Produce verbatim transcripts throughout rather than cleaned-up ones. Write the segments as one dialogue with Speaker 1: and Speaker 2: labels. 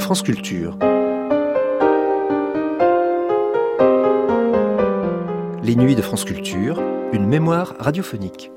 Speaker 1: France Culture. Les nuits de France Culture, une mémoire radiophonique.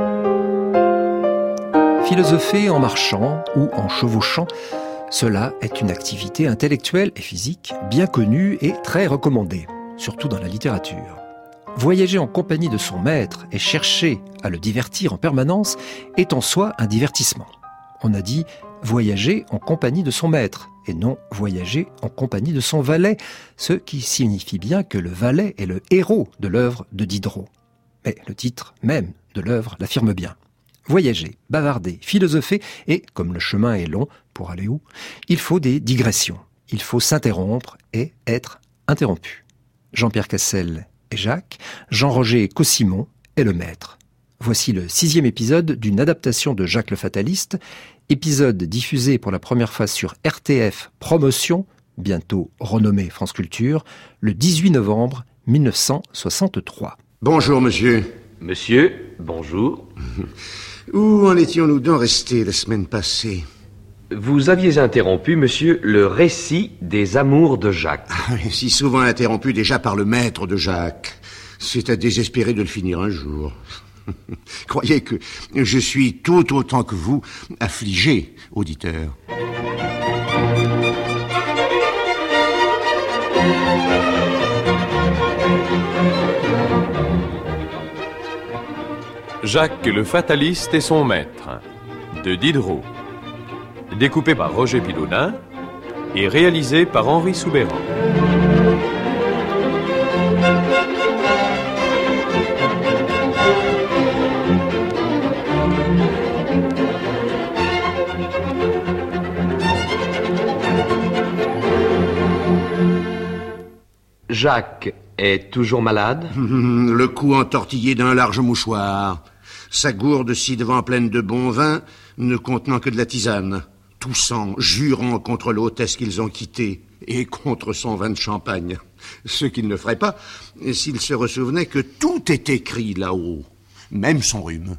Speaker 1: Philosopher en marchant ou en chevauchant, cela est une activité intellectuelle et physique bien connue et très recommandée, surtout dans la littérature. Voyager en compagnie de son maître et chercher à le divertir en permanence est en soi un divertissement. On a dit voyager en compagnie de son maître et non voyager en compagnie de son valet, ce qui signifie bien que le valet est le héros de l'œuvre de Diderot. Mais le titre même de l'œuvre l'affirme bien. Voyager, bavarder, philosopher et, comme le chemin est long, pour aller où ? Il faut des digressions. Il faut s'interrompre et être interrompu. Jean-Pierre Cassel est Jacques, Jean-Roger Cossimon est le maître. Voici le sixième épisode d'une adaptation de Jacques le Fataliste, épisode diffusé pour la première fois sur R T F Promotion, bientôt renommé France Culture, le dix-huit novembre mille neuf cent soixante-trois.
Speaker 2: Bonjour, monsieur.
Speaker 3: Monsieur, bonjour.
Speaker 2: Où en étions-nous donc restés la semaine passée ?
Speaker 3: Vous aviez interrompu, monsieur, le récit des amours de Jacques.
Speaker 2: Ah, si souvent interrompu déjà par le maître de Jacques. C'est à désespérer de le finir un jour. Croyez que je suis tout autant que vous affligé, auditeur.
Speaker 4: Jacques le Fataliste et son maître, de Diderot. Découpé par Roger Pilonin et réalisé par Henri Soubeyran.
Speaker 3: Jacques est toujours malade ?
Speaker 2: Le cou entortillé d'un large mouchoir. Sa gourde ci-devant pleine de bon vin, ne contenant que de la tisane. Toussant, jurant contre l'hôtesse qu'ils ont quittée et contre son vin de champagne. Ce qu'il ne ferait pas s'il se ressouvenait que tout est écrit là-haut, même son rhume.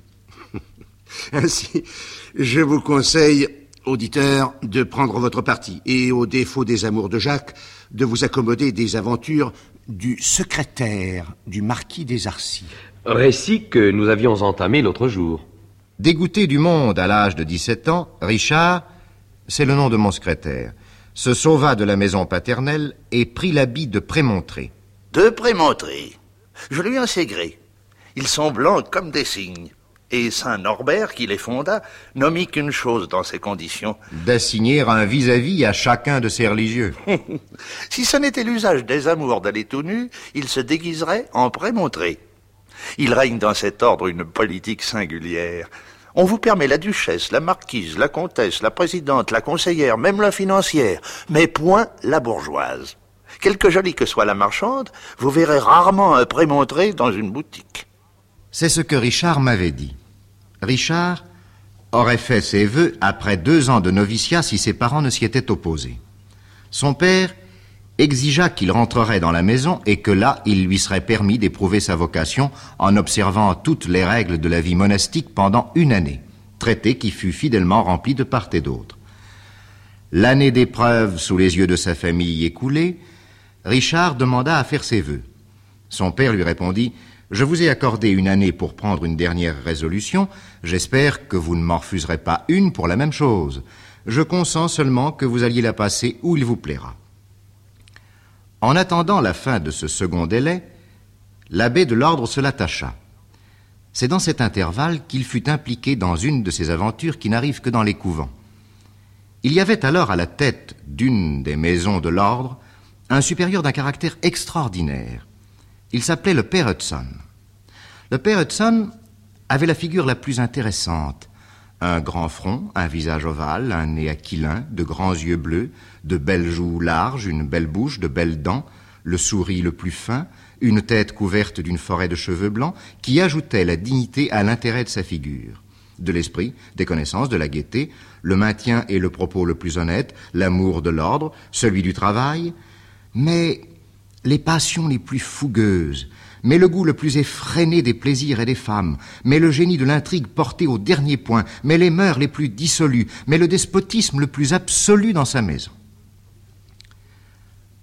Speaker 2: Ainsi, je vous conseille, auditeurs, de prendre votre parti et, au défaut des amours de Jacques, de vous accommoder des aventures du secrétaire du marquis des Arcis.
Speaker 3: Récit que nous avions entamé l'autre jour.
Speaker 5: Dégoûté du monde à l'âge de dix-sept ans, Richard, c'est le nom de mon secrétaire, se sauva de la maison paternelle et prit l'habit de Prémontré.
Speaker 6: De Prémontré. Je lui en sais gré. Ils sont blancs comme des cygnes. Et Saint Norbert, qui les fonda, n'omit qu'une chose dans ces conditions.
Speaker 5: D'assigner un vis-à-vis à chacun de ses religieux.
Speaker 6: Si ce n'était l'usage des amours d'aller tout nu, il se déguiserait en Prémontré. Il règne dans cet ordre une politique singulière. On vous permet la duchesse, la marquise, la comtesse, la présidente, la conseillère, même la financière, mais point la bourgeoise. Quelque jolie que soit la marchande, vous verrez rarement un Prémontré dans une boutique.
Speaker 5: C'est ce que Richard m'avait dit. Richard aurait fait ses vœux après deux ans de noviciat si ses parents ne s'y étaient opposés. Son père exigea qu'il rentrerait dans la maison et que là, il lui serait permis d'éprouver sa vocation en observant toutes les règles de la vie monastique pendant une année, traité qui fut fidèlement rempli de part et d'autre. L'année d'épreuve sous les yeux de sa famille écoulée, Richard demanda à faire ses vœux. Son père lui répondit « Je vous ai accordé une année pour prendre une dernière résolution. J'espère que vous ne m'en refuserez pas une pour la même chose. Je consens seulement que vous alliez la passer où il vous plaira. » En attendant la fin de ce second délai, l'abbé de l'ordre se l'attacha. C'est dans cet intervalle qu'il fut impliqué dans une de ces aventures qui n'arrivent que dans les couvents. Il y avait alors à la tête d'une des maisons de l'ordre un supérieur d'un caractère extraordinaire. Il s'appelait le père Hudson. Le père Hudson avait la figure la plus intéressante. Un grand front, un visage ovale, un nez aquilin, de grands yeux bleus, de belles joues larges, une belle bouche, de belles dents, le souris le plus fin, une tête couverte d'une forêt de cheveux blancs qui ajoutait la dignité à l'intérêt de sa figure. De l'esprit, des connaissances, de la gaieté, le maintien et le propos le plus honnête, l'amour de l'ordre, celui du travail, mais les passions les plus fougueuses, mais le goût le plus effréné des plaisirs et des femmes, mais le génie de l'intrigue porté au dernier point, mais les mœurs les plus dissolues, mais le despotisme le plus absolu dans sa maison.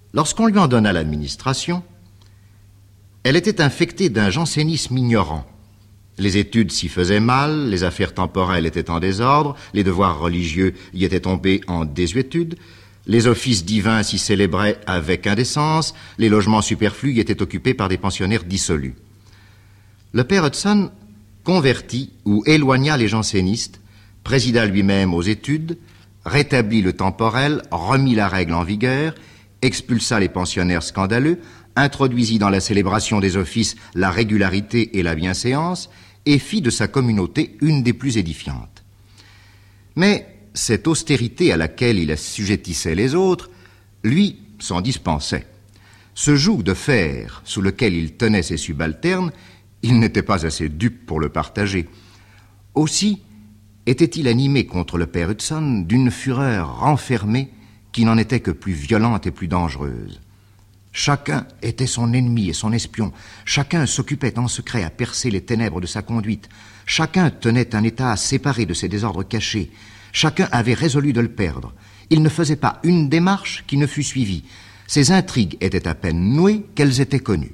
Speaker 5: Lorsqu'on lui en donna l'administration, elle était infectée d'un jansénisme ignorant. Les études s'y faisaient mal, les affaires temporelles étaient en désordre, les devoirs religieux y étaient tombés en désuétude, les offices divins s'y célébraient avec indécence, les logements superflus y étaient occupés par des pensionnaires dissolus. Le père Hudson convertit ou éloigna les jansénistes, présida lui-même aux études, rétablit le temporel, remit la règle en vigueur, expulsa les pensionnaires scandaleux, introduisit dans la célébration des offices la régularité et la bienséance, et fit de sa communauté une des plus édifiantes. Mais cette austérité à laquelle il assujettissait les autres, lui s'en dispensait. Ce joug de fer sous lequel il tenait ses subalternes, il n'était pas assez dupe pour le partager. Aussi était-il animé contre le père Hudson d'une fureur renfermée qui n'en était que plus violente et plus dangereuse. Chacun était son ennemi et son espion. Chacun s'occupait en secret à percer les ténèbres de sa conduite. Chacun tenait un état séparé de ses désordres cachés. Chacun avait résolu de le perdre. Il ne faisait pas une démarche qui ne fût suivie. Ses intrigues étaient à peine nouées qu'elles étaient connues.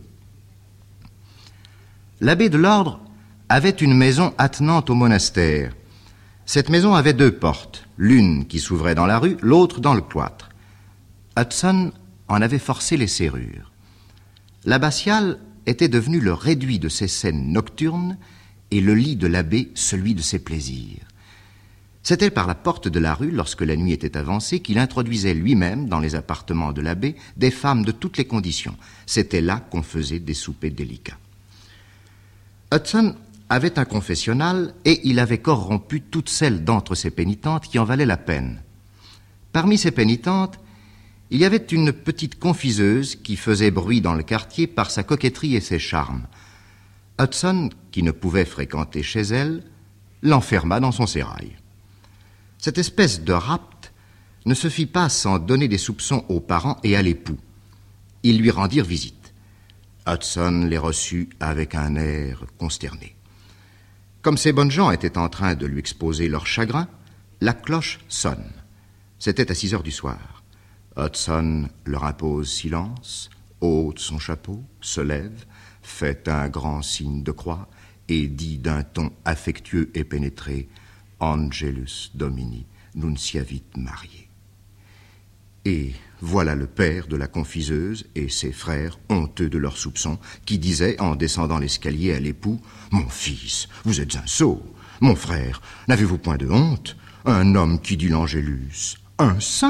Speaker 5: L'abbé de l'ordre avait une maison attenante au monastère. Cette maison avait deux portes, l'une qui s'ouvrait dans la rue, l'autre dans le cloître. Hudson en avait forcé les serrures. L'abbatiale était devenue le réduit de ses scènes nocturnes et le lit de l'abbé celui de ses plaisirs. C'était par la porte de la rue, lorsque la nuit était avancée, qu'il introduisait lui-même dans les appartements de l'abbé des femmes de toutes les conditions. C'était là qu'on faisait des soupers délicats. Hudson avait un confessionnal et il avait corrompu toutes celles d'entre ses pénitentes qui en valaient la peine. Parmi ces pénitentes, il y avait une petite confiseuse qui faisait bruit dans le quartier par sa coquetterie et ses charmes. Hudson, qui ne pouvait fréquenter chez elle, l'enferma dans son sérail. Cette espèce de rapt ne se fit pas sans donner des soupçons aux parents et à l'époux. Ils lui rendirent visite. Hudson les reçut avec un air consterné. Comme ces bonnes gens étaient en train de lui exposer leur chagrin, la cloche sonne. C'était à six heures du soir. Hudson leur impose silence, ôte son chapeau, se lève, fait un grand signe de croix et dit d'un ton affectueux et pénétré « Angelus Domini, nunciavit Mariae ». Et voilà le père de la confiseuse et ses frères, honteux de leurs soupçons, qui disaient, en descendant l'escalier à l'époux, « Mon fils, vous êtes un sot. Mon frère, n'avez-vous point de honte? Un homme qui dit l'Angélus, un saint !»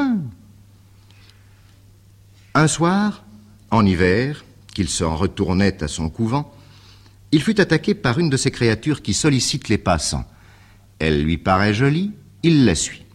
Speaker 5: Un soir, en hiver, qu'il s'en retournait à son couvent, il fut attaqué par une de ces créatures qui sollicitent les passants. Elle lui paraît jolie, il la suit.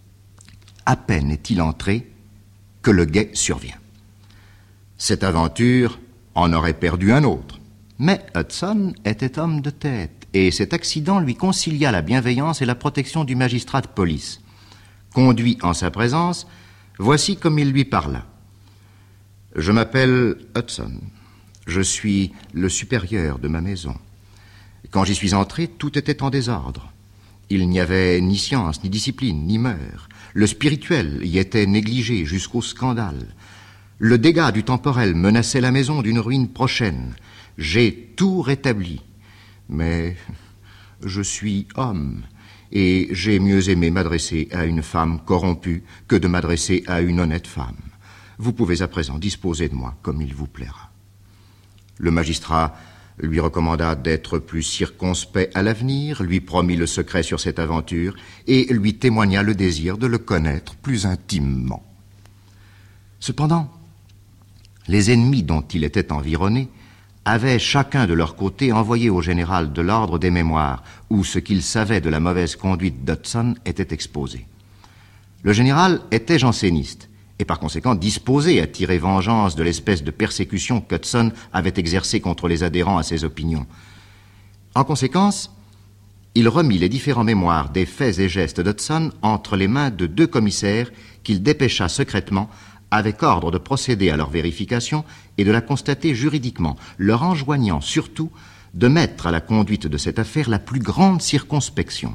Speaker 5: À peine est-il entré que le guet survient. Cette aventure en aurait perdu un autre. Mais Hudson était homme de tête, et cet accident lui concilia la bienveillance et la protection du magistrat de police. Conduit en sa présence, voici comme il lui parla. « Je m'appelle Hudson. Je suis le supérieur de ma maison. Quand j'y suis entré, tout était en désordre. Il n'y avait ni science, ni discipline, ni mœurs. Le spirituel y était négligé jusqu'au scandale. Le dégât du temporel menaçait la maison d'une ruine prochaine. J'ai tout rétabli. Mais je suis homme, et j'ai mieux aimé m'adresser à une femme corrompue que de m'adresser à une honnête femme. Vous pouvez à présent disposer de moi comme il vous plaira. » Le magistrat lui recommanda d'être plus circonspect à l'avenir, lui promit le secret sur cette aventure et lui témoigna le désir de le connaître plus intimement. Cependant, les ennemis dont il était environné avaient chacun de leur côté envoyé au général de l'ordre des mémoires où ce qu'ils savaient de la mauvaise conduite d'Hudson était exposé. Le général était janséniste et par conséquent disposé à tirer vengeance de l'espèce de persécution qu'Hudson avait exercée contre les adhérents à ses opinions. En conséquence, il remit les différents mémoires des faits et gestes d'Hudson entre les mains de deux commissaires qu'il dépêcha secrètement avec ordre de procéder à leur vérification et de la constater juridiquement, leur enjoignant surtout de mettre à la conduite de cette affaire la plus grande circonspection.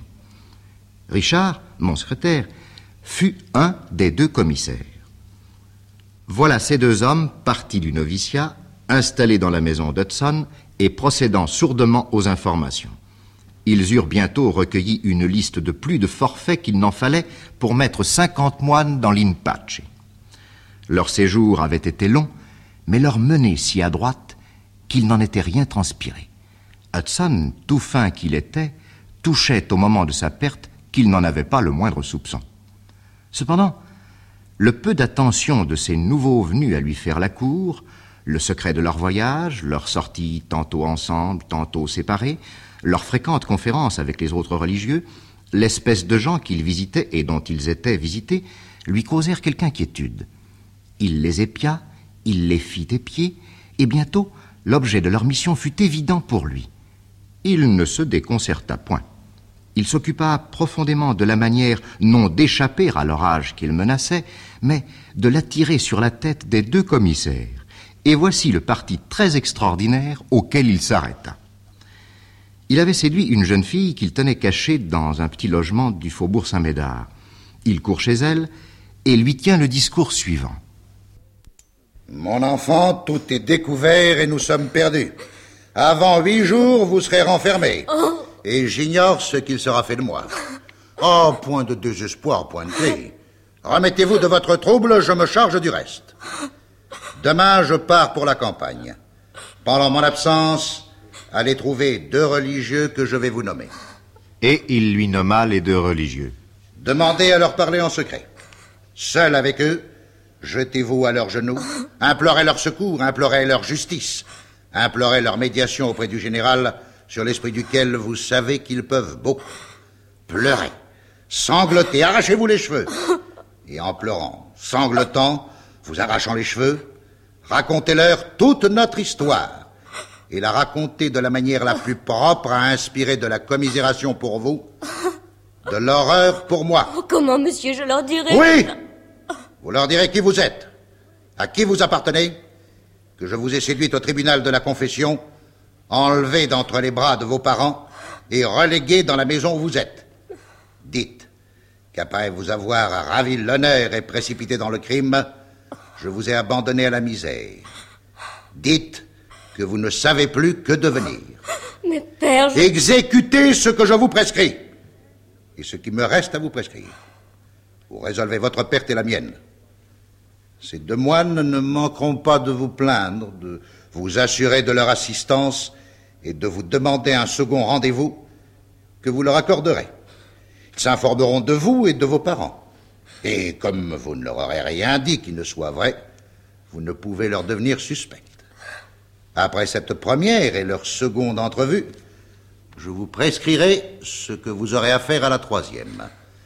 Speaker 5: Richard, mon secrétaire, fut un des deux commissaires. Voilà ces deux hommes partis du noviciat, installés dans la maison d'Hudson et procédant sourdement aux informations. Ils eurent bientôt recueilli une liste de plus de forfaits qu'il n'en fallait pour mettre cinquante moines dans l'Inpace. Leur séjour avait été long, mais leur menée si adroite qu'il n'en était rien transpiré. Hudson, tout fin qu'il était, touchait au moment de sa perte qu'il n'en avait pas le moindre soupçon. Cependant, le peu d'attention de ces nouveaux venus à lui faire la cour, le secret de leur voyage, leur sortie tantôt ensemble, tantôt séparés, leurs fréquentes conférences avec les autres religieux, l'espèce de gens qu'ils visitaient et dont ils étaient visités, lui causèrent quelque inquiétude. Il les épia, il les fit épier, et bientôt l'objet de leur mission fut évident pour lui. Il ne se déconcerta point. Il s'occupa profondément de la manière non d'échapper à l'orage qu'il menaçait, mais de l'attirer sur la tête des deux commissaires. Et voici le parti très extraordinaire auquel il s'arrêta. Il avait séduit une jeune fille qu'il tenait cachée dans un petit logement du faubourg Saint-Médard. Il court chez elle et lui tient le discours suivant.
Speaker 7: Mon enfant, tout est découvert et nous sommes perdus. Avant huit jours, vous serez renfermé. Oh. Et j'ignore ce qu'il sera fait de moi. Oh, point de désespoir, point de clé. Remettez-vous de votre trouble, je me charge du reste. Demain, je pars pour la campagne. Pendant mon absence, allez trouver deux religieux que je vais vous nommer.
Speaker 5: Et il lui nomma les deux religieux.
Speaker 7: Demandez à leur parler en secret. Seul avec eux, jetez-vous à leurs genoux, implorez leur secours, implorez leur justice, implorez leur médiation auprès du général, sur l'esprit duquel vous savez qu'ils peuvent beaucoup. Pleurez, sanglotez, arrachez-vous les cheveux. Et en pleurant, sanglotant, vous arrachant les cheveux, racontez-leur toute notre histoire. Et la racontez de la manière la plus propre à inspirer de la commisération pour vous, de l'horreur pour moi.
Speaker 8: Oh, comment, monsieur, je leur dirai...
Speaker 7: Oui! Vous leur direz qui vous êtes, à qui vous appartenez, que je vous ai séduite au tribunal de la confession, enlevé d'entre les bras de vos parents et relégué dans la maison où vous êtes. Dites qu'après vous avoir ravi l'honneur et précipité dans le crime, je vous ai abandonné à la misère. Dites que vous ne savez plus que devenir.
Speaker 8: Mais père, je...
Speaker 7: Exécutez ce que je vous prescris et ce qui me reste à vous prescrire. Vous résolvez votre perte et la mienne. Ces deux moines ne manqueront pas de vous plaindre, de vous assurer de leur assistance et de vous demander un second rendez-vous que vous leur accorderez. Ils s'informeront de vous et de vos parents. Et comme vous ne leur aurez rien dit qui ne soit vrai, vous ne pouvez leur devenir suspect. Après cette première et leur seconde entrevue, je vous prescrirai ce que vous aurez à faire à la troisième.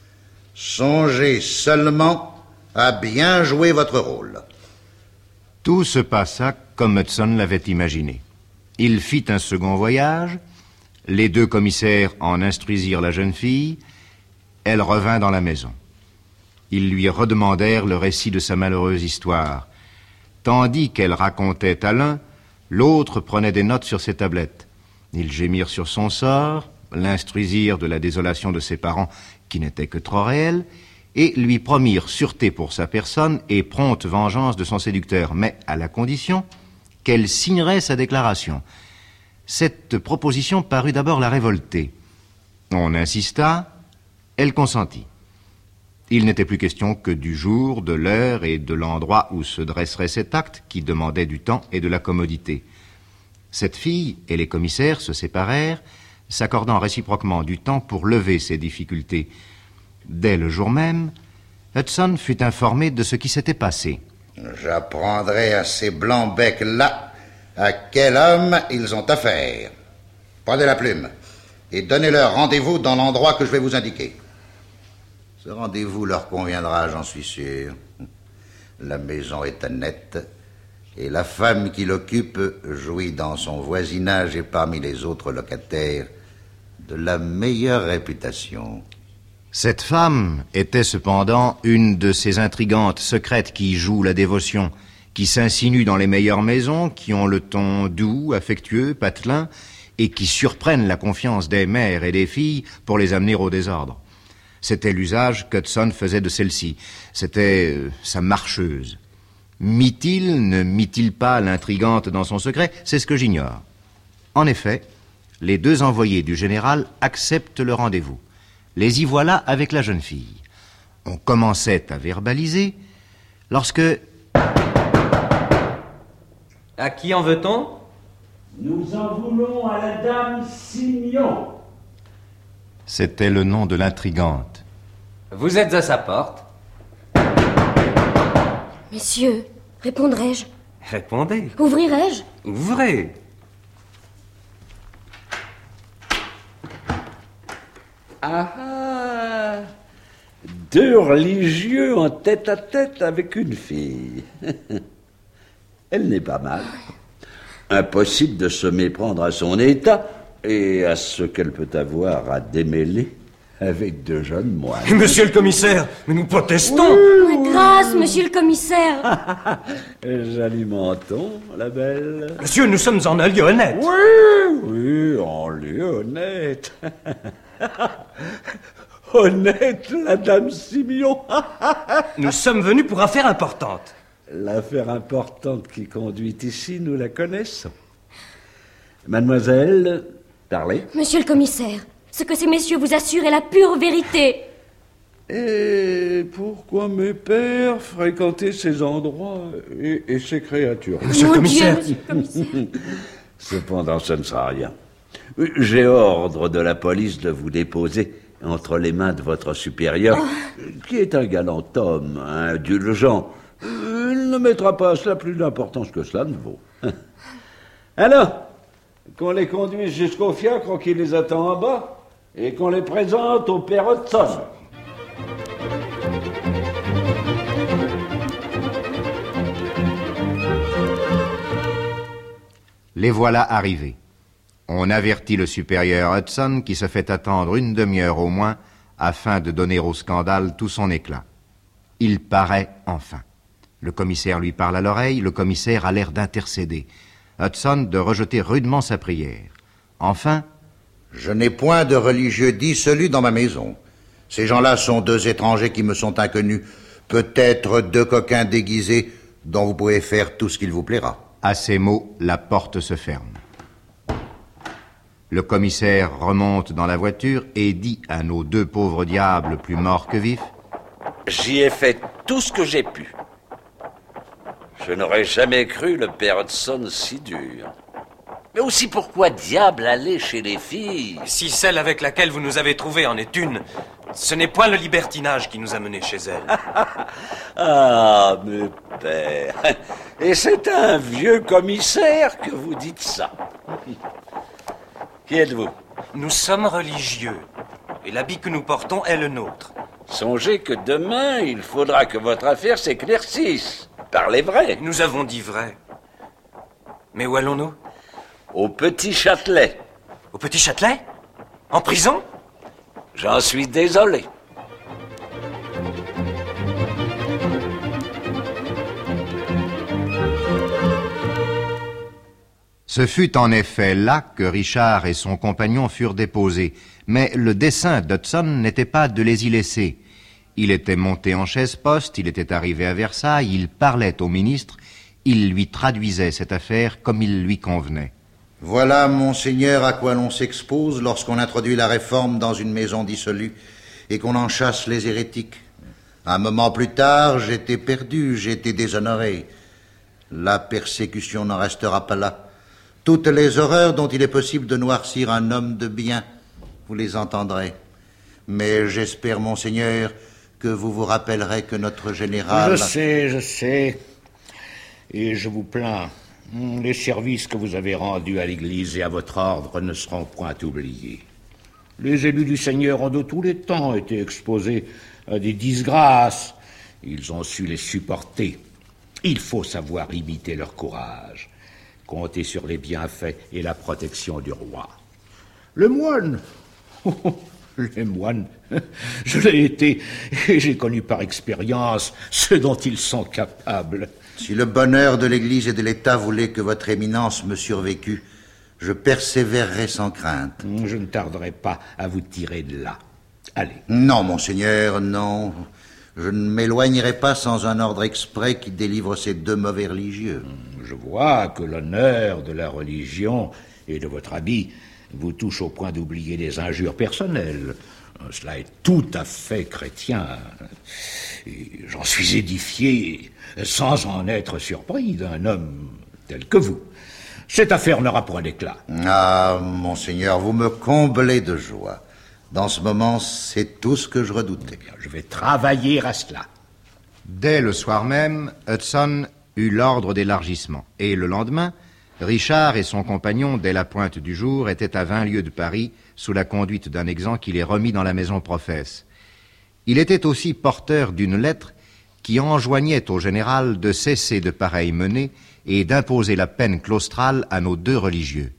Speaker 7: Songez seulement à bien jouer votre rôle.
Speaker 5: Tout se passa comme Hudson l'avait imaginé. Il fit un second voyage, les deux commissaires en instruisirent la jeune fille, elle revint dans la maison. Ils lui redemandèrent le récit de sa malheureuse histoire. Tandis qu'elle racontait à l'un, l'autre prenait des notes sur ses tablettes. Ils gémirent sur son sort, l'instruisirent de la désolation de ses parents qui n'était que trop réelle, et lui promirent sûreté pour sa personne et prompte vengeance de son séducteur, mais à la condition qu'elle signerait sa déclaration. Cette proposition parut d'abord la révolter. On insista, elle consentit. Il n'était plus question que du jour, de l'heure et de l'endroit où se dresserait cet acte qui demandait du temps et de la commodité. Cette fille et les commissaires se séparèrent, s'accordant réciproquement du temps pour lever ces difficultés. Dès le jour même, Hudson fut informé de ce qui s'était passé.
Speaker 7: J'apprendrai à ces blancs-becs-là à quel homme ils ont affaire. Prenez la plume et donnez-leur rendez-vous dans l'endroit que je vais vous indiquer. Ce rendez-vous leur conviendra, j'en suis sûr. La maison est nette et la femme qui l'occupe jouit dans son voisinage et parmi les autres locataires de la meilleure réputation.
Speaker 5: Cette femme était cependant une de ces intrigantes secrètes qui jouent la dévotion, qui s'insinuent dans les meilleures maisons, qui ont le ton doux, affectueux, patelin, et qui surprennent la confiance des mères et des filles pour les amener au désordre. C'était l'usage qu'Hudson faisait de celle-ci. C'était euh, sa marcheuse. Mit-il, ne mit-il pas l'intrigante dans son secret? C'est ce que j'ignore. En effet, les deux envoyés du général acceptent le rendez-vous. Les y voilà avec la jeune fille. On commençait à verbaliser lorsque...
Speaker 3: À qui en veut-on?
Speaker 9: Nous en voulons à la dame Simeon.
Speaker 5: C'était le nom de l'intrigante.
Speaker 3: Vous êtes à sa porte.
Speaker 8: Messieurs, répondrai-je?
Speaker 3: Répondez.
Speaker 8: Ouvrirai-je?
Speaker 3: Ouvrez.
Speaker 9: Ah ah! Deux religieux en tête-à-tête avec une fille. Elle n'est pas mal. Impossible de se méprendre à son état et à ce qu'elle peut avoir à démêler avec de jeunes moines.
Speaker 3: Monsieur le commissaire, mais nous protestons.
Speaker 8: Mais grâce, monsieur le commissaire.
Speaker 9: Joli menton, la belle.
Speaker 3: Monsieur, nous sommes en un lieu honnête.
Speaker 9: Oui, oui, en lieu honnête. Honnête, la dame Simeon.
Speaker 3: Nous sommes venus pour affaire importante.
Speaker 9: L'affaire importante qui conduit ici, nous la connaissons. Mademoiselle, parlez.
Speaker 8: Monsieur le commissaire, ce que ces messieurs vous assurent est la pure vérité.
Speaker 9: Et pourquoi mes pères fréquentaient ces endroits et, et ces créatures?
Speaker 3: Monsieur le commissaire.
Speaker 8: Dieu, monsieur le commissaire.
Speaker 9: Cependant, ce ne sera rien. J'ai ordre de la police de vous déposer entre les mains de votre supérieur, oh. qui est un galant homme, indulgent. Il ne mettra pas à cela plus d'importance que cela ne vaut. Alors, qu'on les conduise jusqu'au fiacre qui les attend en bas et qu'on les présente au père Hudson.
Speaker 5: Les voilà arrivés. On avertit le supérieur Hudson qui se fait attendre une demi-heure au moins afin de donner au scandale tout son éclat. Il paraît enfin. Le commissaire lui parle à l'oreille, le commissaire a l'air d'intercéder. Hudson de rejeter rudement sa prière. Enfin...
Speaker 7: Je n'ai point de religieux dissolus dans ma maison. Ces gens-là sont deux étrangers qui me sont inconnus. Peut-être deux coquins déguisés dont vous pouvez faire tout ce qu'il vous plaira.
Speaker 5: À ces mots, la porte se ferme. Le commissaire remonte dans la voiture et dit à nos deux pauvres diables plus morts que vifs:
Speaker 10: J'y ai fait tout ce que j'ai pu. Je n'aurais jamais cru le père Hudson si dur. Mais aussi pourquoi diable aller chez les filles?
Speaker 3: Si celle avec laquelle vous nous avez trouvés en est une, ce n'est point le libertinage qui nous a menés chez elle.
Speaker 9: Ah, mes pères. Et c'est un vieux commissaire que vous dites ça. Qui êtes-vous?
Speaker 3: Nous sommes religieux, et l'habit que nous portons est le nôtre.
Speaker 9: Songez que demain, il faudra que votre affaire s'éclaircisse. Parlez vrai.
Speaker 3: Nous avons dit vrai. Mais où allons-nous?
Speaker 9: Au Petit Châtelet.
Speaker 3: Au Petit Châtelet? En prison?
Speaker 9: J'en suis désolé.
Speaker 5: Ce fut en effet là que Richard et son compagnon furent déposés, mais le dessein d'Hudson n'était pas de les y laisser. Il était monté en chaise-poste, il était arrivé à Versailles, il parlait au ministre, il lui traduisait cette affaire comme il lui convenait.
Speaker 7: Voilà, monseigneur, à quoi l'on s'expose lorsqu'on introduit la réforme dans une maison dissolue et qu'on en chasse les hérétiques. Un moment plus tard, j'étais perdu, j'étais déshonoré. La persécution n'en restera pas là. Toutes les horreurs dont il est possible de noircir un homme de bien, vous les entendrez. Mais j'espère, monseigneur, que vous vous rappellerez que notre général...
Speaker 11: Je sais, je sais. Et je vous plains. Les services que vous avez rendus à l'Église et à votre ordre ne seront point oubliés. Les élus du Seigneur ont de tous les temps été exposés à des disgrâces. Ils ont su les supporter. Il faut savoir imiter leur courage. Compter sur les bienfaits et la protection du roi. Le moine, les moines, je l'ai été et j'ai connu par expérience ce dont ils sont capables.
Speaker 7: Si le bonheur de l'Église et de l'État voulait que votre éminence me survécût, je persévérerai sans crainte.
Speaker 11: Je ne tarderai pas à vous tirer de là. Allez.
Speaker 7: Non, monseigneur, non. Je ne m'éloignerai pas sans un ordre exprès qui délivre ces deux mauvais religieux.
Speaker 11: Je vois que l'honneur de la religion et de votre habit vous touche au point d'oublier les injures personnelles. Cela est tout à fait chrétien. Et j'en suis édifié sans en être surpris d'un homme tel que vous. Cette affaire n'aura point d'éclat.
Speaker 7: Ah, monseigneur, vous me comblez de joie. Dans ce moment, c'est tout ce que je redoutais.
Speaker 11: Eh bien, je vais travailler à cela.
Speaker 5: Dès le soir même, Hudson eut l'ordre d'élargissement. Et le lendemain, Richard et son compagnon, dès la pointe du jour, étaient à vingt lieues de Paris, sous la conduite d'un exempt qui les remit dans la maison Professe. Il était aussi porteur d'une lettre qui enjoignait au général de cesser de pareilles menées et d'imposer la peine claustrale à nos deux religieux.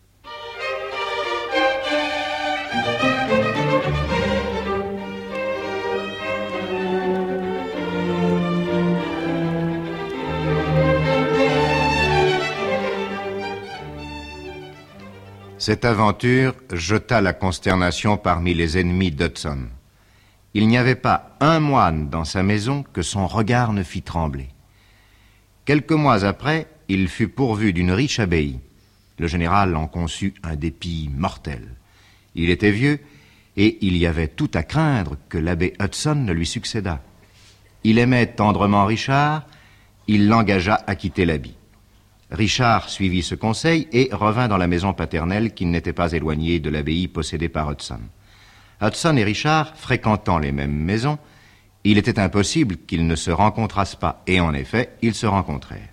Speaker 5: Cette aventure jeta la consternation parmi les ennemis d'Hudson. Il n'y avait pas un moine dans sa maison que son regard ne fit trembler. Quelques mois après, il fut pourvu d'une riche abbaye. Le général en conçut un dépit mortel. Il était vieux, et il y avait tout à craindre que l'abbé Hudson ne lui succédât. Il aimait tendrement Richard, il l'engagea à quitter l'habit. Richard suivit ce conseil et revint dans la maison paternelle qui n'était pas éloignée de l'abbaye possédée par Hudson. Hudson et Richard fréquentant les mêmes maisons, il était impossible qu'ils ne se rencontrassent pas, et en effet, ils se rencontrèrent.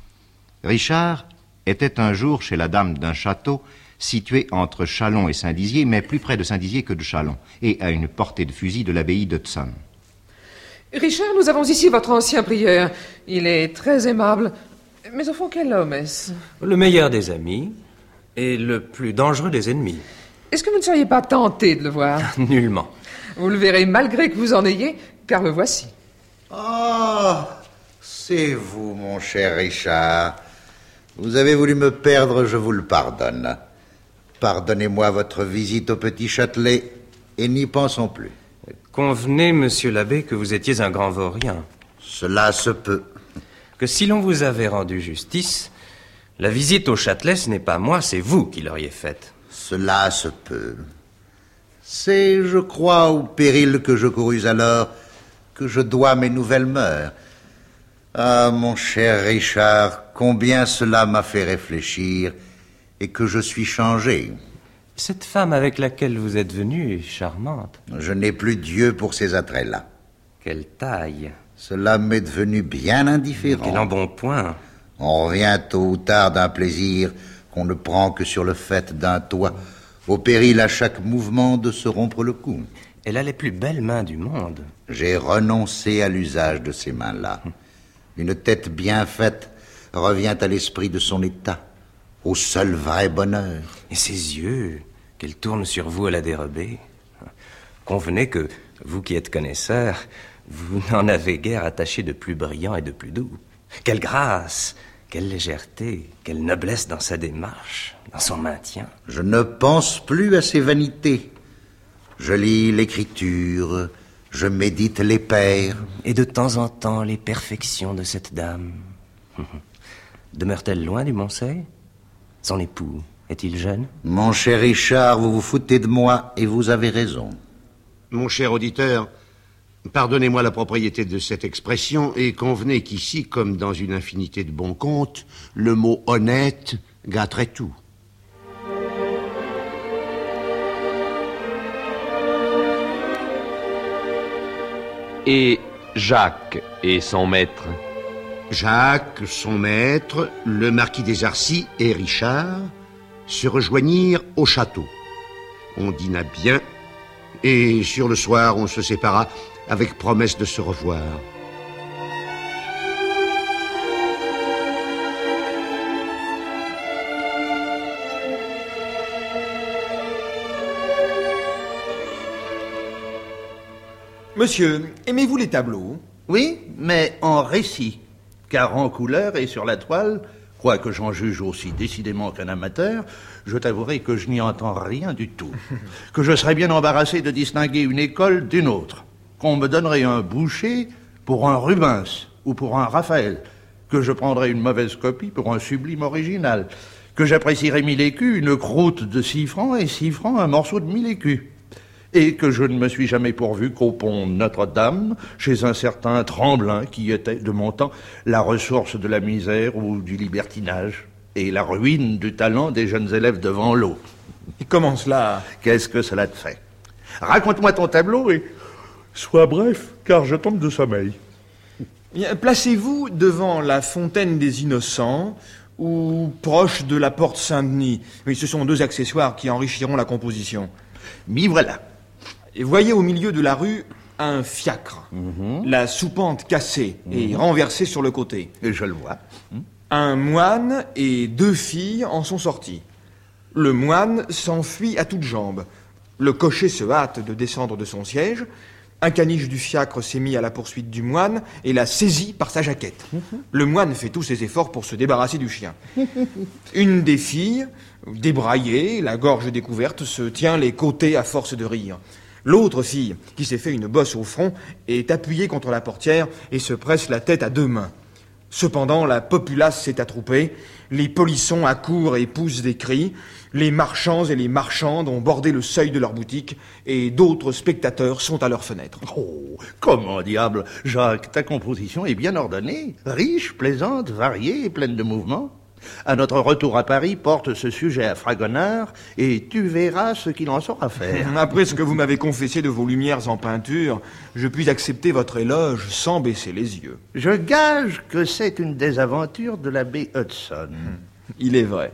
Speaker 5: Richard était un jour chez la dame d'un château situé entre Châlons et Saint-Dizier, mais plus près de Saint-Dizier que de Châlons, et à une portée de fusil de l'abbaye d'Hudson.
Speaker 12: Richard, nous avons ici votre ancien prieur. Il est très aimable. Mais au fond, quel homme est-ce?
Speaker 3: Le meilleur des amis et le plus dangereux des ennemis.
Speaker 12: Est-ce que vous ne seriez pas tenté de le voir?
Speaker 3: Nullement.
Speaker 12: Vous le verrez malgré que vous en ayez, car le voici.
Speaker 7: Oh, c'est vous, mon cher Richard. Vous avez voulu me perdre, je vous le pardonne. Pardonnez-moi votre visite au Petit Châtelet et n'y pensons plus.
Speaker 3: Convenez, monsieur l'abbé, que vous étiez un grand vaurien.
Speaker 7: Cela se peut.
Speaker 3: Que si l'on vous avait rendu justice, la visite au Châtelet, ce n'est pas moi, c'est vous qui l'auriez faite.
Speaker 7: Cela se peut. C'est, je crois, au péril que je courus alors que je dois mes nouvelles mœurs. Ah, mon cher Richard, combien cela m'a fait réfléchir et que je suis changé.
Speaker 3: Cette femme avec laquelle vous êtes venu est charmante.
Speaker 7: Je n'ai plus Dieu pour ces attraits-là.
Speaker 3: Quelle taille!
Speaker 7: Cela m'est devenu bien indifférent.
Speaker 3: Quel embonpoint!
Speaker 7: On revient tôt ou tard d'un plaisir qu'on ne prend que sur le fait d'un toit, au péril à chaque mouvement de se rompre le cou.
Speaker 3: Elle a les plus belles mains du monde.
Speaker 7: J'ai renoncé à l'usage de ces mains-là. Une tête bien faite revient à l'esprit de son état, au seul vrai bonheur.
Speaker 3: Et ses yeux, qu'elle tourne sur vous à la dérobée. Convenez que, vous qui êtes connaisseur, vous n'en avez guère attaché de plus brillant et de plus doux. Quelle grâce, quelle légèreté, quelle noblesse dans sa démarche, dans son maintien.
Speaker 7: Je ne pense plus à ses vanités. Je lis l'écriture, je médite les pères.
Speaker 3: Et de temps en temps, les perfections de cette dame. Demeure-t-elle loin du Montseil? Son époux, est-il jeune?
Speaker 7: Mon cher Richard, vous vous foutez de moi et vous avez raison.
Speaker 2: Mon cher auditeur, pardonnez-moi la propriété de cette expression et convenez qu'ici, comme dans une infinité de bons contes, le mot honnête gâterait tout.
Speaker 4: Et Jacques et son maître?
Speaker 2: Jacques, son maître, le marquis des Arcis et Richard se rejoignirent au château. On dîna bien et sur le soir on se sépara avec promesse de se revoir.
Speaker 13: Monsieur, aimez-vous les tableaux?
Speaker 6: Oui, mais en récit, car en couleur et sur la toile, quoique j'en juge aussi décidément qu'un amateur, je t'avouerai que je n'y entends rien du tout, que je serais bien embarrassé de distinguer une école d'une autre. qu'on me donnerait un Boucher pour un Rubens ou pour un Raphaël, que je prendrais une mauvaise copie pour un sublime original, que j'apprécierais mille écus une croûte de six francs et six francs un morceau de mille écus, et que je ne me suis jamais pourvu qu'au pont Notre-Dame, chez un certain Tremblin, qui était, de mon temps, la ressource de la misère ou du libertinage, et la ruine du talent des jeunes élèves devant l'eau.
Speaker 13: Et comment cela?
Speaker 6: Qu'est-ce que cela te fait? Raconte-moi ton tableau et sois bref, car je tombe de sommeil.
Speaker 13: Bien, placez-vous devant la fontaine des Innocents ou proche de la porte Saint-Denis. Oui, ce sont deux accessoires qui enrichiront la composition.
Speaker 6: M'y voilà.
Speaker 13: Et voyez au milieu de la rue un fiacre, mm-hmm. la soupente cassée mm-hmm. et renversée sur le côté.
Speaker 6: Et je le vois. Mm.
Speaker 13: Un moine et deux filles en sont sortis. Le moine s'enfuit à toutes jambes. Le cocher se hâte de descendre de son siège. Un caniche du fiacre s'est mis à la poursuite du moine et l'a saisi par sa jaquette. Mm-hmm. Le moine fait tous ses efforts pour se débarrasser du chien. Une des filles, débraillée, la gorge découverte, se tient les côtés à force de rire. L'autre fille, qui s'est fait une bosse au front, est appuyée contre la portière et se presse la tête à deux mains. Cependant, la populace s'est attroupée, les polissons accourent et poussent des cris, les marchands et les marchandes ont bordé le seuil de leur boutique et d'autres spectateurs sont à leurs fenêtres.
Speaker 6: Oh, comment diable, Jacques, ta composition est bien ordonnée, riche, plaisante, variée et pleine de mouvements. À notre retour à Paris, porte ce sujet à Fragonard et tu verras ce qu'il en saura faire.
Speaker 13: Après ce que vous m'avez confessé de vos lumières en peinture, je puis accepter votre éloge sans baisser les yeux.
Speaker 6: Je gage que c'est une des aventures de l'abbé Hudson.
Speaker 13: Il est vrai.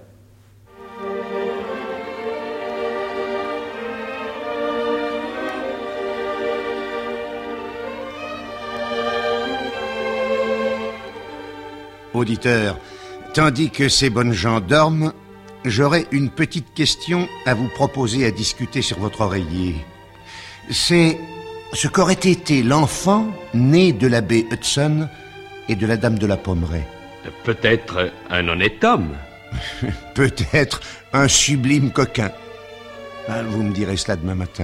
Speaker 2: Auditeur, tandis que ces bonnes gens dorment, j'aurais une petite question à vous proposer à discuter sur votre oreiller. C'est ce qu'aurait été l'enfant né de l'abbé Hudson et de la dame de la Pommeraye.
Speaker 4: Peut-être un honnête homme.
Speaker 2: Peut-être un sublime coquin. Ah, vous me direz cela demain matin.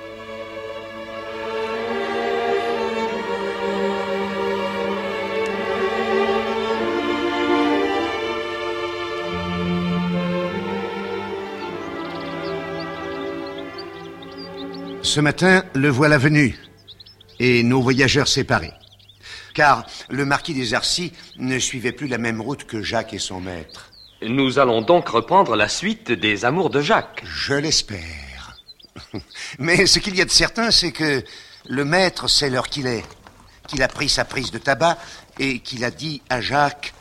Speaker 2: Ce matin, le voilà venu, et nos voyageurs séparés. Car le marquis des Arcis ne suivait plus la même route que Jacques et son maître.
Speaker 3: Nous allons donc reprendre la suite des amours de Jacques.
Speaker 2: Je l'espère. Mais ce qu'il y a de certain, c'est que le maître sait l'heure qu'il est, qu'il a pris sa prise de tabac et qu'il a dit à Jacques...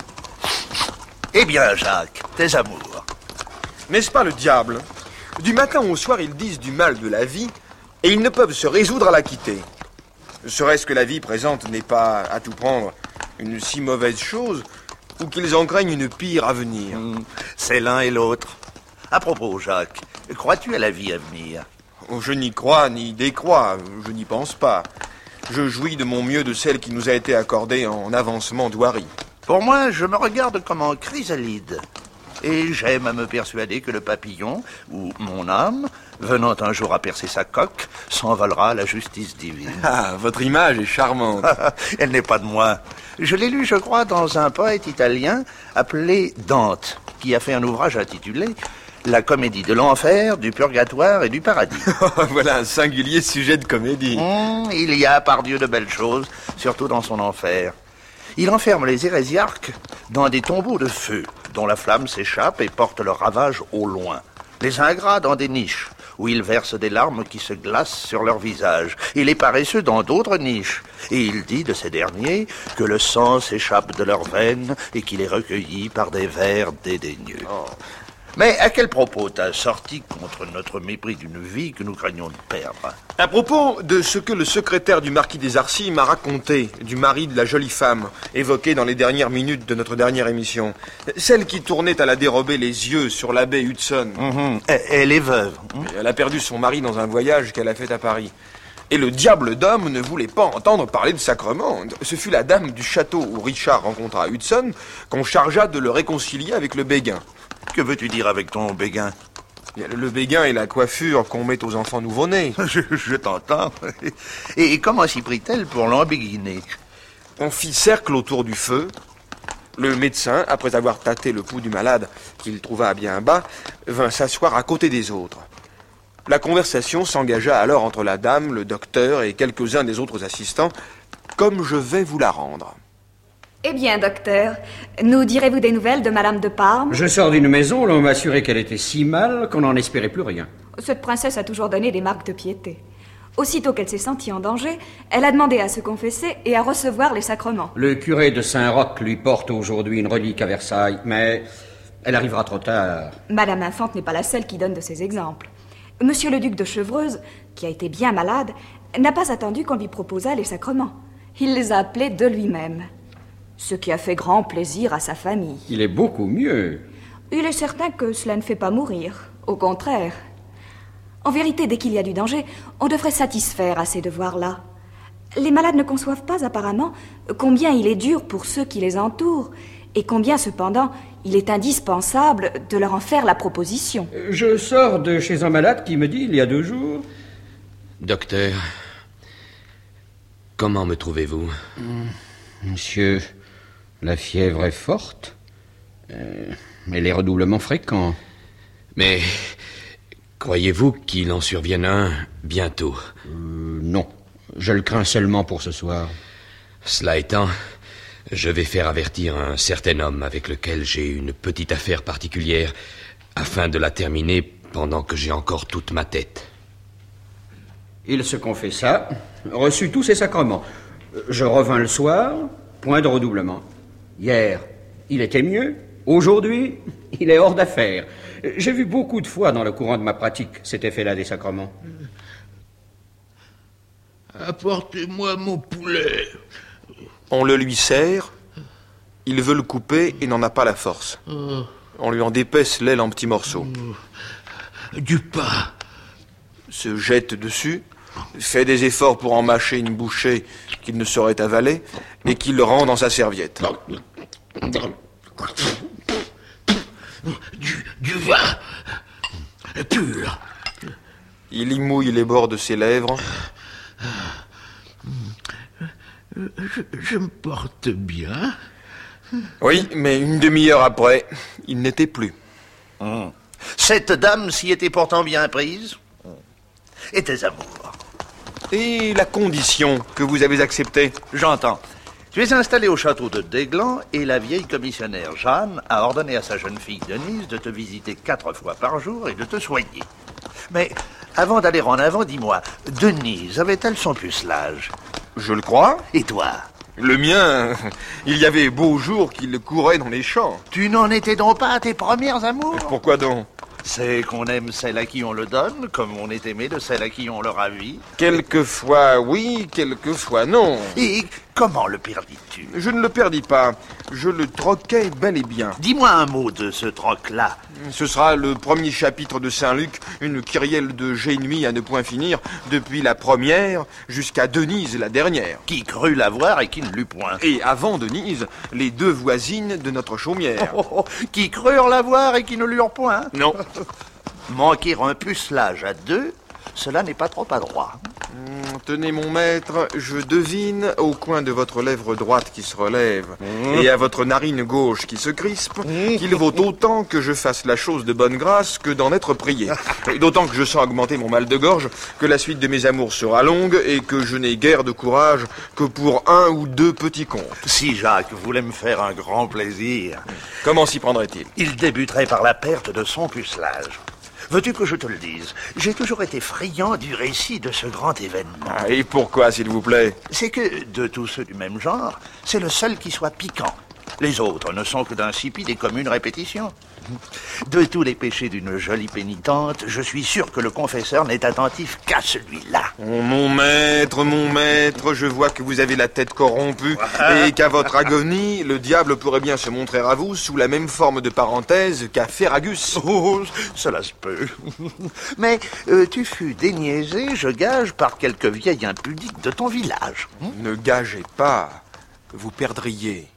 Speaker 6: Eh bien, Jacques, tes amours.
Speaker 13: N'est-ce pas le diable? Du matin au soir, ils disent du mal de la vie et ils ne peuvent se résoudre à la quitter. Serait-ce que la vie présente n'est pas, à tout prendre, une si mauvaise chose ou qu'ils en craignent une pire à venir?
Speaker 6: Mmh, c'est l'un et l'autre. À propos, Jacques, crois-tu à la vie à venir?
Speaker 13: Oh, je n'y crois ni décrois, je n'y pense pas. Je jouis de mon mieux de celle qui nous a été accordée en avancement d'Ouari.
Speaker 6: Pour moi, je me regarde comme en chrysalide. Et j'aime à me persuader que le papillon, ou mon âme, venant un jour à percer sa coque, s'envolera à la justice divine.
Speaker 13: Ah, votre image est charmante.
Speaker 6: Elle n'est pas de moi. Je l'ai lu, je crois, dans un poète italien appelé Dante, qui a fait un ouvrage intitulé « La comédie de l'enfer, du purgatoire et du paradis ».
Speaker 13: Voilà un singulier sujet de comédie.
Speaker 6: Mmh, il y a, par Dieu, de belles choses, surtout dans son enfer. Il enferme les hérésiarques dans des tombeaux de feu, dont la flamme s'échappe et porte leur ravage au loin. Les ingrats dans des niches, où ils versent des larmes qui se glacent sur leur visage, et les paresseux dans d'autres niches. Et il dit de ces derniers que le sang s'échappe de leurs veines et qu'il est recueilli par des vers dédaigneux. Oh. Mais à quel propos t'as sorti contre notre mépris d'une vie que nous craignons de perdre?
Speaker 13: À propos de ce que le secrétaire du marquis des Arcis m'a raconté, du mari de la jolie femme, évoqué dans les dernières minutes de notre dernière émission. Celle qui tournait à la dérobée les yeux sur l'abbé Hudson.
Speaker 6: Mmh, elle est veuve.
Speaker 13: Elle a perdu son mari dans un voyage qu'elle a fait à Paris. Et le diable d'homme ne voulait pas entendre parler de sacrement. Ce fut la dame du château où Richard rencontra Hudson qu'on chargea de le réconcilier avec le béguin.
Speaker 6: Que veux-tu dire avec ton béguin?
Speaker 13: Le béguin et la coiffure qu'on met aux enfants nouveau-nés.
Speaker 6: Je, je t'entends. Et comment s'y prit-elle pour l'embéguiner?
Speaker 13: On fit cercle autour du feu. Le médecin, après avoir tâté le pouls du malade, qu'il trouva bien bas, vint s'asseoir à côté des autres. La conversation s'engagea alors entre la dame, le docteur et quelques-uns des autres assistants, comme je vais vous la rendre.
Speaker 14: Eh bien, docteur, nous direz-vous des nouvelles de Madame de Parme?
Speaker 15: Je sors d'une maison où l'on m'a assuré qu'elle était si mal qu'on n'en espérait plus rien.
Speaker 14: Cette princesse a toujours donné des marques de piété. Aussitôt qu'elle s'est sentie en danger, elle a demandé à se confesser et à recevoir les sacrements.
Speaker 15: Le curé de Saint-Roch lui porte aujourd'hui une relique à Versailles, mais elle arrivera trop tard.
Speaker 14: Madame Infante n'est pas la seule qui donne de ces exemples. Monsieur le duc de Chevreuse, qui a été bien malade, n'a pas attendu qu'on lui proposât les sacrements. Il les a appelés de lui-même. Ce qui a fait grand plaisir à sa famille.
Speaker 15: Il est beaucoup mieux.
Speaker 14: Il est certain que cela ne fait pas mourir. Au contraire. En vérité, dès qu'il y a du danger, on devrait satisfaire à ces devoirs-là. Les malades ne conçoivent pas apparemment combien il est dur pour ceux qui les entourent et combien, cependant, il est indispensable de leur en faire la proposition.
Speaker 15: Je sors de chez un malade qui me dit, il y a deux jours...
Speaker 16: Docteur, comment me trouvez-vous?
Speaker 15: Monsieur, la fièvre est forte, euh, mais les redoublements fréquents.
Speaker 16: Mais croyez-vous qu'il en survienne un bientôt?
Speaker 15: euh, Non, je le crains seulement pour ce soir.
Speaker 16: Cela étant, je vais faire avertir un certain homme avec lequel j'ai une petite affaire particulière, afin de la terminer pendant que j'ai encore toute ma tête.
Speaker 15: Il se confessa, reçut tous ses sacrements. Je revins le soir, point de redoublement. Hier, il était mieux. Aujourd'hui, il est hors d'affaire. J'ai vu beaucoup de fois dans le courant de ma pratique cet effet-là des sacrements.
Speaker 11: Apportez-moi mon poulet.
Speaker 13: On le lui sert, il veut le couper et n'en a pas la force. On lui en dépaisse l'aile en petits morceaux.
Speaker 11: Du pain.
Speaker 13: Se jette dessus, fait des efforts pour en mâcher une bouchée qu'il ne saurait avaler, et qu'il le rend dans sa serviette.
Speaker 11: Du, du vin pur.
Speaker 13: Il y mouille les bords de ses lèvres.
Speaker 11: Je, je me porte bien.
Speaker 13: Oui, mais une demi-heure après, il n'était plus.
Speaker 6: Hum. Cette dame s'y était pourtant bien prise. Et tes amours.
Speaker 13: Et la condition que vous avez acceptée?
Speaker 6: J'entends. Tu es installé au château de Déglan et la vieille commissionnaire Jeanne a ordonné à sa jeune fille Denise de te visiter quatre fois par jour et de te soigner. Mais avant d'aller en avant, dis-moi, Denise avait-elle son pucelage?
Speaker 13: Je le crois.
Speaker 6: Et toi?
Speaker 13: Le mien, il y avait beau jour qu'il courait dans les champs.
Speaker 6: Tu n'en étais donc pas à tes premières amours?
Speaker 13: Pourquoi donc?
Speaker 6: C'est qu'on aime celle à qui on le donne, comme on est aimé de celle à qui on le ravit.
Speaker 13: Quelquefois oui, quelquefois non.
Speaker 6: Et comment le perdis-tu?
Speaker 13: Je ne le perdis pas, je le troquai bel et bien.
Speaker 6: Dis-moi un mot de ce troc-là.
Speaker 13: Ce sera le premier chapitre de Saint-Luc, une kyrielle de génuits à ne point finir, depuis la première jusqu'à Denise la dernière.
Speaker 6: Qui crut l'avoir et qui ne l'eut point.
Speaker 13: Et avant Denise, les deux voisines de notre chaumière.
Speaker 6: Oh, oh, oh, qui crurent l'avoir et qui ne l'eurent point.
Speaker 13: Non.
Speaker 6: Manquer un pucelage à deux, cela n'est pas trop adroit.
Speaker 13: Mmh, tenez mon maître, je devine au coin de votre lèvre droite qui se relève mmh. et à votre narine gauche qui se crispe mmh. qu'il vaut autant que je fasse la chose de bonne grâce que d'en être prié. D'autant que je sens augmenter mon mal de gorge, que la suite de mes amours sera longue et que je n'ai guère de courage que pour un ou deux petits contes.
Speaker 6: Si Jacques voulait me faire un grand plaisir...
Speaker 13: Comment s'y prendrait-il?
Speaker 6: Il débuterait par la perte de son pucelage. Veux-tu que je te le dise? J'ai toujours été friand du récit de ce grand événement.
Speaker 13: Ah, et pourquoi, s'il vous plaît?
Speaker 6: C'est que, de tous ceux du même genre, c'est le seul qui soit piquant. Les autres ne sont que d'insipides et communes répétitions. De tous les péchés d'une jolie pénitente, je suis sûr que le confesseur n'est attentif qu'à celui-là.
Speaker 13: Oh, mon maître, mon maître, je vois que vous avez la tête corrompue et qu'à votre agonie, le diable pourrait bien se montrer à vous sous la même forme de parenthèse qu'à Ferragus.
Speaker 6: Oh, cela se peut. Mais euh, tu fus déniaisé, je gage, par quelque vieille impudique de ton village.
Speaker 13: Hum? Ne gagez pas, vous perdriez.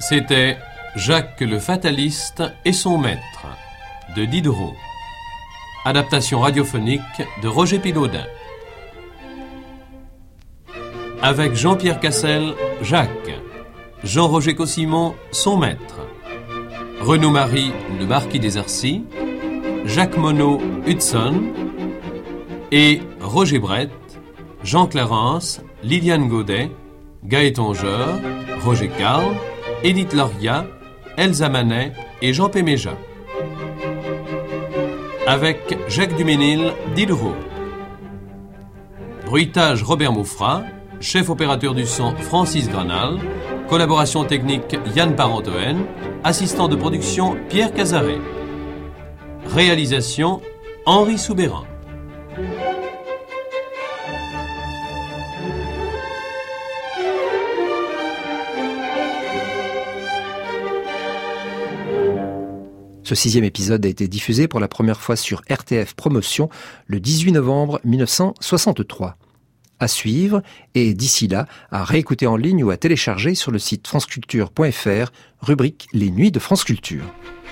Speaker 4: C'était Jacques le Fataliste et son maître, de Diderot. Adaptation radiophonique de Roger Pilaudin. Avec Jean-Pierre Cassel, Jacques. Jean-Roger Cossimon, son maître. Renaud Marie, le marquis des Arcis. Jacques Monod, Hudson. Et Roger Brett, Jean Clarence, Liliane Godet, Gaëtan Jeur, Roger Carle, Édith Loria, Elsa Manet et Jean Péméja. Avec Jacques Duménil, Diderot. Bruitage Robert Moufra, chef opérateur du son Francis Granal, collaboration technique Yann Parentoen, assistant de production Pierre Cazaret. Réalisation Henri Soubéran.
Speaker 1: Ce sixième épisode a été diffusé pour la première fois sur R T F Promotion le dix-huit novembre mille neuf cent soixante-trois. À suivre, et d'ici là, à réécouter en ligne ou à télécharger sur le site franceculture point f r, rubrique Les Nuits de France Culture.